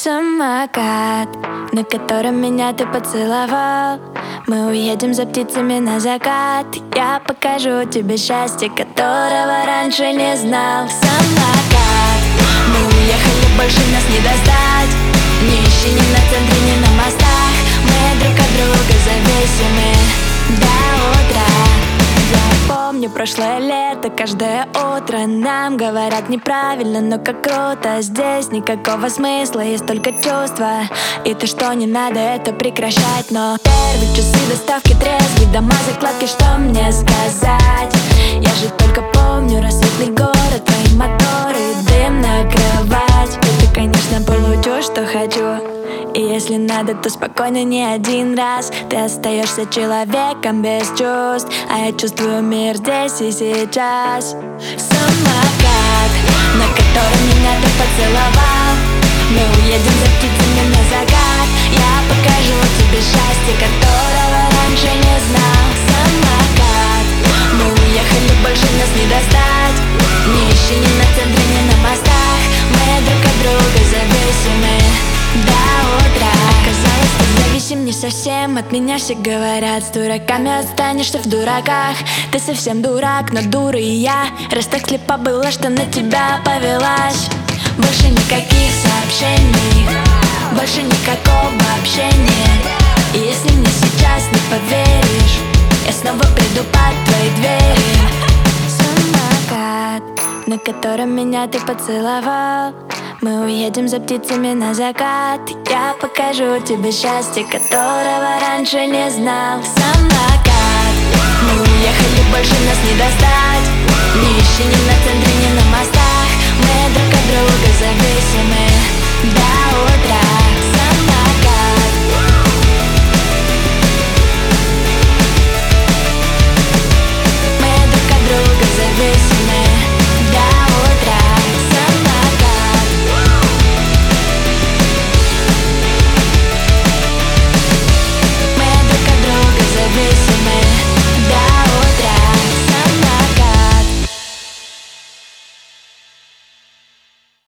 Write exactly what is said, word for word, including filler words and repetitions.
Самокат, на котором меня ты поцеловал. Мы уедем за птицами на закат. Я покажу тебе счастье, которого раньше не знал. Самокат, мы уехали, больше нас не достать. Не ищи ни на центре, ни на мостах. Мы друг от друга зависимы до утра. Я помню прошлое лето, каждое утро нам говорят неправильно, но как круто. Здесь никакого смысла, есть только чувства. И то, что не надо, это прекращать. Но первые часы доставки, трезвый, дома, закладки, что мне сказать? Я же только помню рассветный город, твои моторы, дым на кровать. Это, конечно, получу, что хочу. И если надо, то спокойно не один раз. Ты остаешься человеком без чувств, а я чувствую мир здесь и сейчас. Самокат, на котором меня ты поцеловал. Мы уедем за птицами на закат. Я покажу тебе счастье, которого раньше не знал. Самокат, мы уехали, больше нас не достать. Не ищи ни на центре, ни на мостах. Мы друг от друга зависимы до утра. Оказалось, ты зависим не совсем от меня. Все говорят, с дураками останешься в дураках. Ты совсем дурак, но дура и я. Раз так слепа была, что на тебя повелась. Больше никаких сообщений, больше никакого общения. И если мне сейчас не поверишь, я снова приду под твои двери. Самокат, на котором меня ты поцеловал. Мы уедем за птицами на закат. Я покажу тебе счастье, которого раньше не знал. Самокат, мы уехали, больше нас не достать. Не ищи ни на центре, ни на мостах. Мы друг от друга зависимы